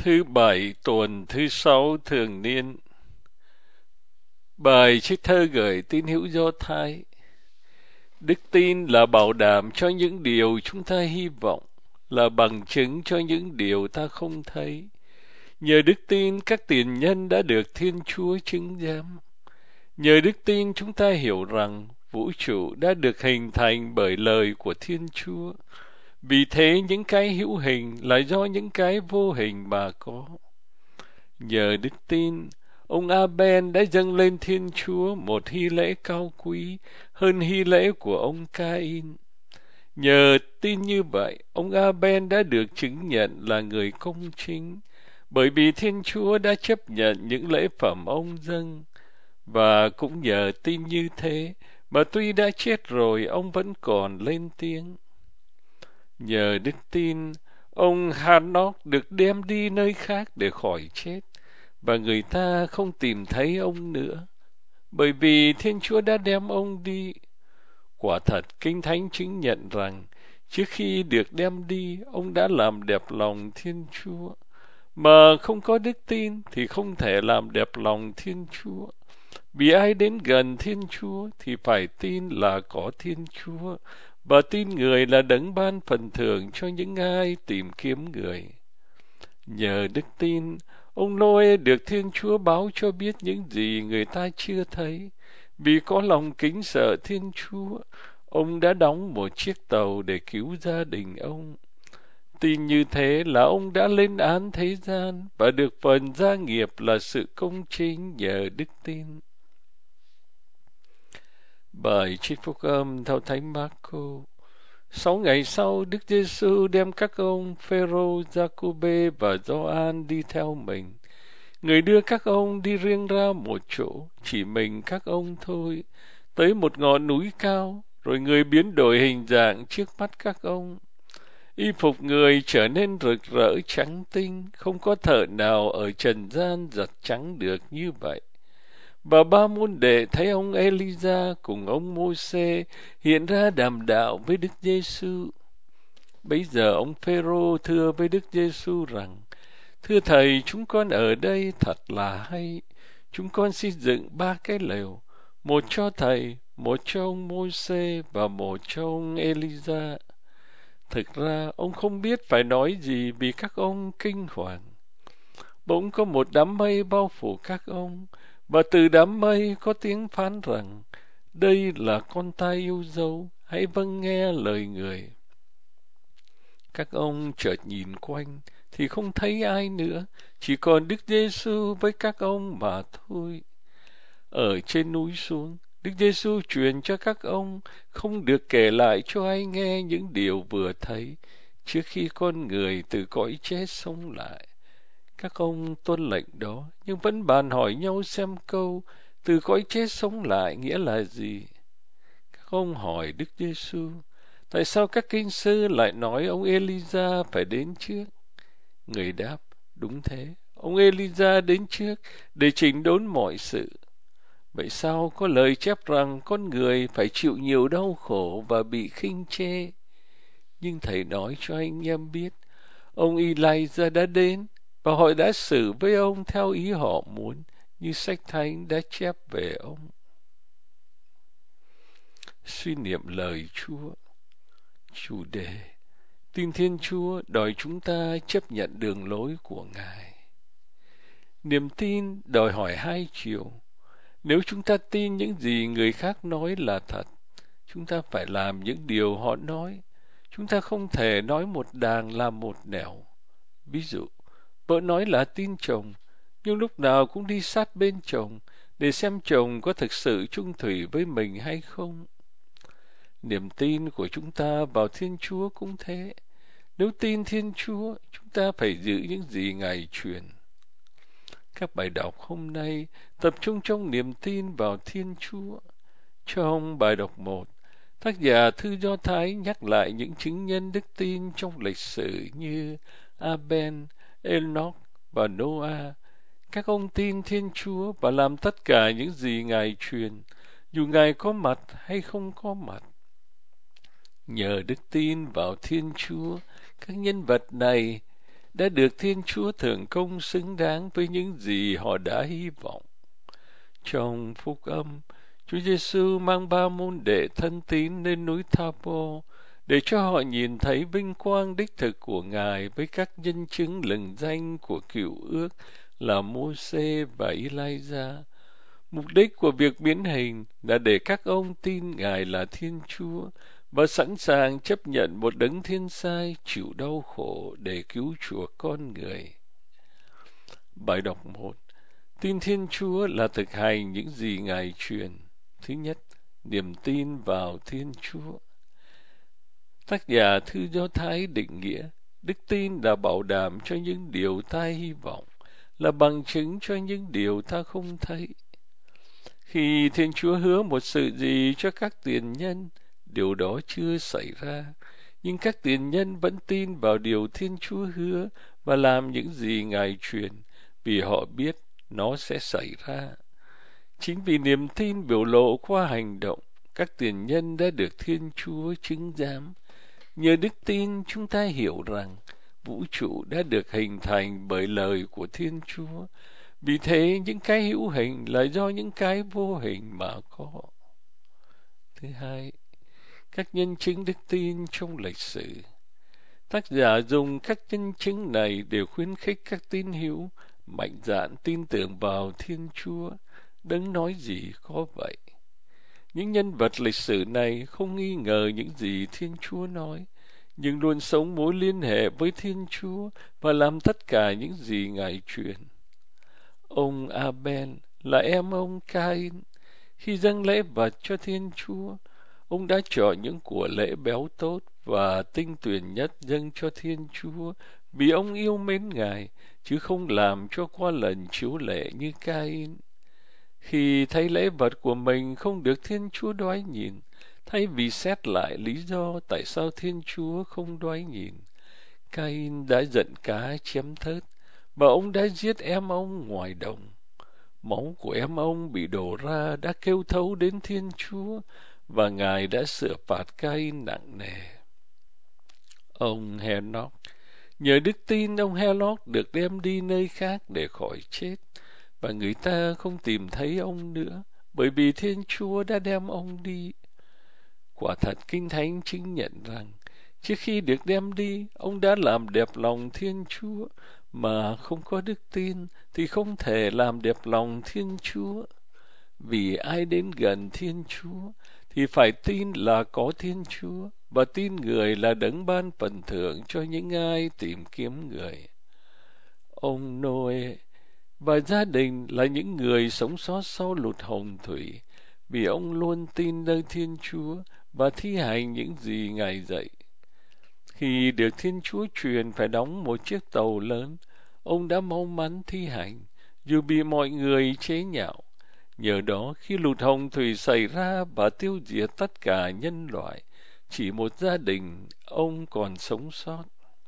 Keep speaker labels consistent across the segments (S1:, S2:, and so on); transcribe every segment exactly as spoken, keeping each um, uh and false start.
S1: Thứ bảy tuần thứ sáu thường niên. Bài trích thơ gửi tín hữu Do Thái. Đức tin là bảo đảm cho những điều chúng ta hy vọng, là bằng chứng cho những điều ta không thấy. Nhờ đức tin, các tiền nhân đã được Thiên Chúa chứng giám. Nhờ đức tin, chúng ta hiểu rằng vũ trụ đã được hình thành bởi lời của Thiên Chúa. Vì thế, những cái hữu hình là do những cái vô hình mà có. Nhờ đức tin, ông A-ben đã dâng lên Thiên Chúa một hy lễ cao quý hơn hy lễ của ông Ca-in. Nhờ tin như vậy, ông A-ben đã được chứng nhận là người công chính, bởi vì Thiên Chúa đã chấp nhận những lễ phẩm ông dâng. Và cũng nhờ tin như thế, mà tuy đã chết rồi, ông vẫn còn lên tiếng. Nhờ đức tin, ông Hanoc được đem đi nơi khác để khỏi chết, và người ta không tìm thấy ông nữa, bởi vì Thiên Chúa đã đem ông đi. Quả thật, Kinh Thánh chứng nhận rằng, trước khi được đem đi, ông đã làm đẹp lòng Thiên Chúa. Mà không có đức tin thì không thể làm đẹp lòng Thiên Chúa. Vì ai đến gần Thiên Chúa thì phải tin là có Thiên Chúa, và tin người là đấng ban phần thưởng cho những ai tìm kiếm người. Nhờ đức tin, ông Noe được Thiên Chúa báo cho biết những gì người ta chưa thấy. Vì có lòng kính sợ Thiên Chúa, ông đã đóng một chiếc tàu để cứu gia đình ông. Tin như thế là ông đã lên án thế gian và được phần gia nghiệp là sự công chính nhờ đức tin. Bài trích phúc âm theo Thánh Mác-cô. Sáu ngày sau, Đức Giê-xu đem các ông Phêrô, Gia-cô-bê và Gioan đi theo mình. Người đưa các ông đi riêng ra một chỗ, chỉ mình các ông thôi, tới một ngọn núi cao, rồi người biến đổi hình dạng trước mắt các ông. Y phục người trở nên rực rỡ trắng tinh, không có thợ nào ở trần gian giặt trắng được như vậy. Và ba môn đệ thấy ông Ê-li-gia cùng ông Mô-sê hiện ra đàm đạo với Đức Giê-xu. Bấy giờ ông Phêrô thưa với Đức Giê-xu rằng: Thưa Thầy, chúng con ở đây thật là hay. Chúng con xây dựng ba cái lều, một cho Thầy, một cho ông Mô-sê và một cho ông Ê-li-gia. Thực ra, ông không biết phải nói gì vì các ông kinh hoàng. Bỗng có một đám mây bao phủ các ông, và từ đám mây có tiếng phán rằng: Đây là con ta yêu dấu, hãy vâng nghe lời người. Các ông chợt nhìn quanh, thì không thấy ai nữa, chỉ còn Đức Giê-xu với các ông mà thôi. Ở trên núi xuống, Đức Giê-xu truyền cho các ông không được kể lại cho ai nghe những điều vừa thấy, trước khi con người từ cõi chết sống lại. Các ông tuân lệnh đó, nhưng vẫn bàn hỏi nhau xem câu từ cõi chết sống lại nghĩa là gì. Các ông hỏi Đức Giê-xu: Tại sao các kinh sư lại nói ông Ê-li-gia phải đến trước? Người đáp: Đúng thế, ông Ê-li-gia đến trước để chỉnh đốn mọi sự. Vậy sao có lời chép rằng con người phải chịu nhiều đau khổ và bị khinh chê? Nhưng Thầy nói cho anh em biết, ông Elijah đã đến, và họ đã xử với ông theo ý họ muốn, như sách Thánh đã chép về ông. Suy niệm lời Chúa. Chủ đề: Tin Thiên Chúa đòi chúng ta chấp nhận đường lối của Ngài. Niềm tin đòi hỏi hai chiều. Nếu chúng ta tin những gì người khác nói là thật, chúng ta phải làm những điều họ nói. Chúng ta không thể nói một đàng làm một nẻo. Ví dụ, vợ nói là tin chồng, nhưng lúc nào cũng đi sát bên chồng để xem chồng có thực sự chung thủy với mình hay không. Niềm tin của chúng ta vào Thiên Chúa cũng thế. Nếu tin Thiên Chúa, chúng ta phải giữ những gì Ngài truyền. Các bài đọc hôm nay tập trung trong niềm tin vào Thiên Chúa. Trong bài đọc một, tác giả thư Do Thái nhắc lại những chứng nhân đức tin trong lịch sử như A-ben, Enoch và Noah. Các ông tin Thiên Chúa và làm tất cả những gì Ngài truyền, dù Ngài có mặt hay không có mặt. Nhờ đức tin vào Thiên Chúa, các nhân vật này đã được Thiên Chúa thưởng công xứng đáng với những gì họ đã hy vọng. Trong phúc âm, Chúa Giêsu mang ba môn đệ thân tín lên núi Tha-bô để cho họ nhìn thấy vinh quang đích thực của Ngài với các nhân chứng lừng danh của cựu ước là Mô-sê và Ê-lai-gia. Mục đích của việc biến hình là để các ông tin Ngài là Thiên Chúa và sẵn sàng chấp nhận một đấng thiên sai chịu đau khổ để cứu chuộc con người. Bài đọc một. Tin Thiên Chúa là thực hành những gì Ngài truyền. Thứ nhất, niềm tin vào Thiên Chúa. Tác giả Thư Do Thái định nghĩa, đức tin là bảo đảm cho những điều ta hy vọng, là bằng chứng cho những điều ta không thấy. Khi Thiên Chúa hứa một sự gì cho các tiền nhân, điều đó chưa xảy ra, nhưng các tiền nhân vẫn tin vào điều Thiên Chúa hứa và làm những gì Ngài truyền, vì họ biết nó sẽ xảy ra. Chính vì niềm tin biểu lộ qua hành động, các tiền nhân đã được Thiên Chúa chứng giám. Nhờ đức tin chúng ta hiểu rằng vũ trụ đã được hình thành bởi lời của Thiên Chúa. Vì thế những cái hữu hình là do những cái vô hình mà có. Thứ hai, các nhân chứng đức tin trong lịch sử. Tác giả dùng các nhân chứng này để khuyến khích các tín hữu mạnh dạn tin tưởng vào Thiên Chúa, đấng nói gì có vậy. Những nhân vật lịch sử này không nghi ngờ những gì Thiên Chúa nói, nhưng luôn sống mối liên hệ với Thiên Chúa và làm tất cả những gì Ngài truyền. Ông Abel là em ông Cain. Khi dâng lễ vật cho Thiên Chúa, ông đã chọn những của lễ béo tốt và tinh tuyền nhất dâng cho Thiên Chúa vì ông yêu mến Ngài, chứ không làm cho qua lần chiếu lệ như Cain. Khi thấy lễ vật của mình không được Thiên Chúa đoái nhìn, thay vì xét lại lý do tại sao Thiên Chúa không đoái nhìn, Cain đã giận cá chém thớt, và ông đã giết em ông ngoài đồng. Máu của em ông bị đổ ra đã kêu thấu đến Thiên Chúa, và Ngài đã sửa phạt Cain nặng nề. Ông Henoch, nhờ đức tin ông Henoch được đem đi nơi khác để khỏi chết, và người ta không tìm thấy ông nữa, bởi vì Thiên Chúa đã đem ông đi. Quả thật Kinh Thánh chứng nhận rằng, trước khi được đem đi, ông đã làm đẹp lòng Thiên Chúa, mà không có đức tin thì không thể làm đẹp lòng Thiên Chúa. Vì ai đến gần Thiên Chúa thì phải tin là có Thiên Chúa, và tin người là đấng ban phần thưởng cho những ai tìm kiếm người. Ông Noe và gia đình là những người sống sót sau lụt hồng thủy, vì ông luôn tin nơi Thiên Chúa và thi hành những gì Ngài dạy. Khi được Thiên Chúa truyền phải đóng một chiếc tàu lớn, ông đã mau mắn thi hành, dù bị mọi người chế nhạo. Nhờ đó, khi lụt hồng thủy xảy ra và tiêu diệt tất cả nhân loại, chỉ một gia đình ông còn sống sót.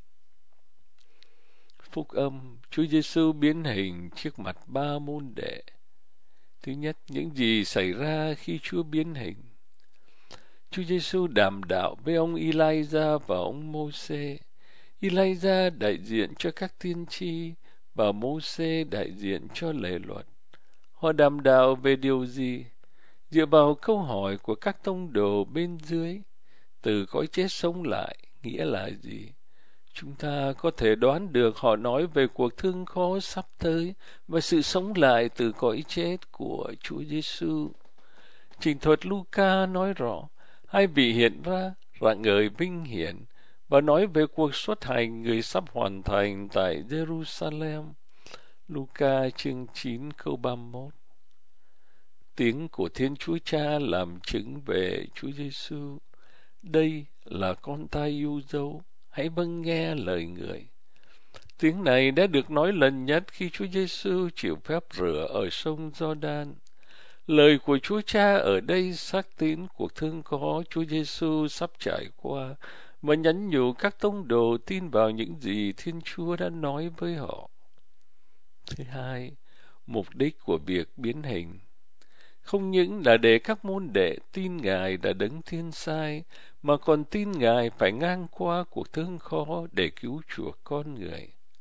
S1: Phúc âm, Chúa Giêsu biến hình trước mặt ba môn đệ. Thứ nhất, những gì xảy ra khi Chúa biến hình. Chúa Giêsu đàm đạo với ông Ê-lai-gia và ông Mô-sê. Ê-lai-gia đại diện cho các tiên tri và Mô-sê đại diện cho lề luật. Họ đàm đạo về điều gì? Dựa vào câu hỏi của các tông đồ bên dưới, từ cõi chết sống lại nghĩa là gì? Chúng ta có thể đoán được họ nói về cuộc thương khó sắp tới và sự sống lại từ cõi chết của Chúa Giêsu. Trình thuật Luca nói rõ, hai vị hiện ra rạng ngời vinh hiển và nói về cuộc xuất hành người sắp hoàn thành tại Jerusalem. Luca chương chín câu ba mươi mốt. Tiếng của Thiên Chúa Cha làm chứng về Chúa Giêsu. Đây là con ta yêu dấu, hãy vâng nghe lời người. Tiếng này đã được nói lần nhất khi Chúa Giêsu chịu phép rửa ở sông Giođan. Lời của Chúa Cha ở đây xác tín cuộc thương khó Chúa Giêsu sắp trải qua và nhắn nhủ các tông đồ tin vào những gì Thiên Chúa đã nói với họ. Thứ hai, mục đích của việc biến hình. Không những là để các môn đệ tin Ngài đã đấng thiên sai, mà còn tin Ngài phải ngang qua cuộc thương khó để cứu chuộc con người.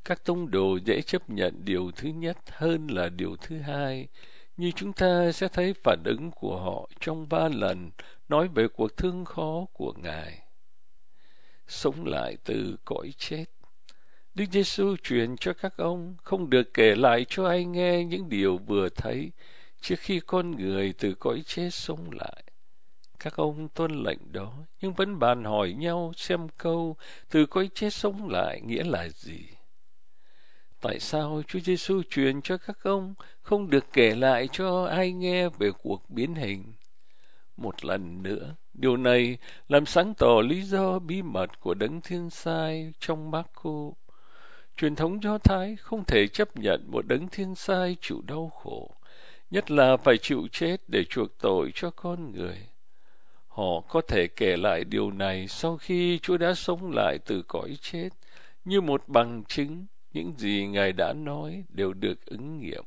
S1: Các tông đồ dễ chấp nhận điều thứ nhất hơn là điều thứ hai, như chúng ta sẽ thấy phản ứng của họ trong ba lần nói về cuộc thương khó của Ngài. Sống lại từ cõi chết. Đức Giêsu truyền cho các ông không được kể lại cho ai nghe những điều vừa thấy trước khi con người từ cõi chết sống lại. Các ông tuân lệnh đó, nhưng vẫn bàn hỏi nhau xem câu từ cõi chết sống lại nghĩa là gì. Tại sao Chúa Giêsu truyền cho các ông không được kể lại cho ai nghe về cuộc biến hình? Một lần nữa, điều này làm sáng tỏ lý do bí mật của Đấng Thiên Sai trong Mác-cô. Truyền thống Do Thái không thể chấp nhận một Đấng Thiên Sai chịu đau khổ, nhất là phải chịu chết để chuộc tội cho con người. Họ có thể kể lại điều này sau khi Chúa đã sống lại từ cõi chết, như một bằng chứng những gì Ngài đã nói đều được ứng nghiệm.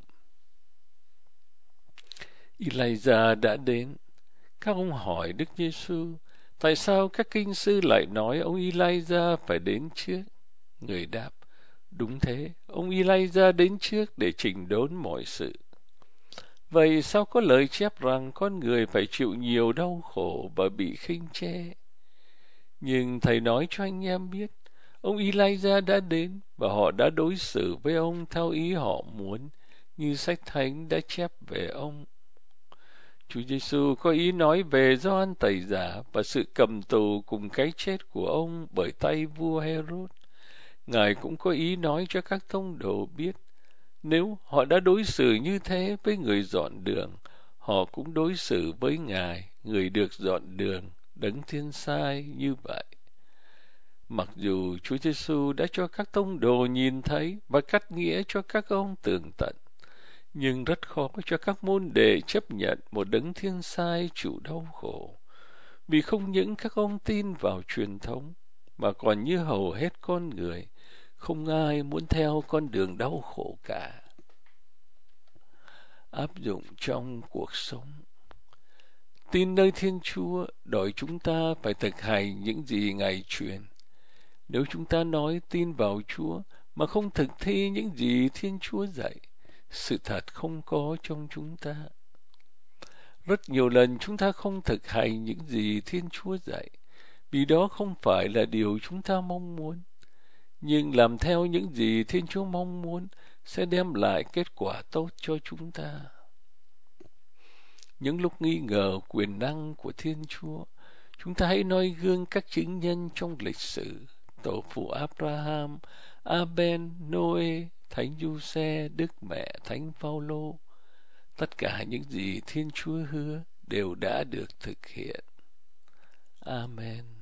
S1: Elijah đã đến. Các ông hỏi Đức Giêsu, tại sao các kinh sư lại nói ông Elijah phải đến trước? Người đáp, đúng thế, ông Elijah đến trước để chỉnh đốn mọi sự. Vậy sao có lời chép rằng con người phải chịu nhiều đau khổ và bị khinh chê? Nhưng thầy nói cho anh em biết, ông Elijah đã đến và họ đã đối xử với ông theo ý họ muốn, như sách thánh đã chép về ông. Chúa Giêsu có ý nói về Gioan Tẩy Giả và sự cầm tù cùng cái chết của ông bởi tay vua Herod. Ngài cũng có ý nói cho các tông đồ biết, nếu họ đã đối xử như thế với người dọn đường, họ cũng đối xử với Ngài, người được dọn đường, Đấng Thiên Sai như vậy. Mặc dù Chúa Giêsu đã cho các tông đồ nhìn thấy và cắt nghĩa cho các ông tường tận, nhưng rất khó cho các môn đệ chấp nhận một Đấng Thiên Sai chịu đau khổ, vì không những các ông tin vào truyền thống, mà còn như hầu hết con người, không ai muốn theo con đường đau khổ cả. Áp dụng trong cuộc sống. Tin nơi Thiên Chúa đòi chúng ta phải thực hành những gì Ngài truyền. Nếu chúng ta nói tin vào Chúa mà không thực thi những gì Thiên Chúa dạy, sự thật không có trong chúng ta. Rất nhiều lần chúng ta không thực hành những gì Thiên Chúa dạy, vì đó không phải là điều chúng ta mong muốn. Nhưng làm theo những gì Thiên Chúa mong muốn sẽ đem lại kết quả tốt cho chúng ta. Những lúc nghi ngờ quyền năng của Thiên Chúa, chúng ta hãy noi gương các chứng nhân trong lịch sử, tổ phụ Abraham, Aben, Noe, Thánh Giuse, Đức Mẹ, Thánh Phaolô. Tất cả những gì Thiên Chúa hứa đều đã được thực hiện. Amen.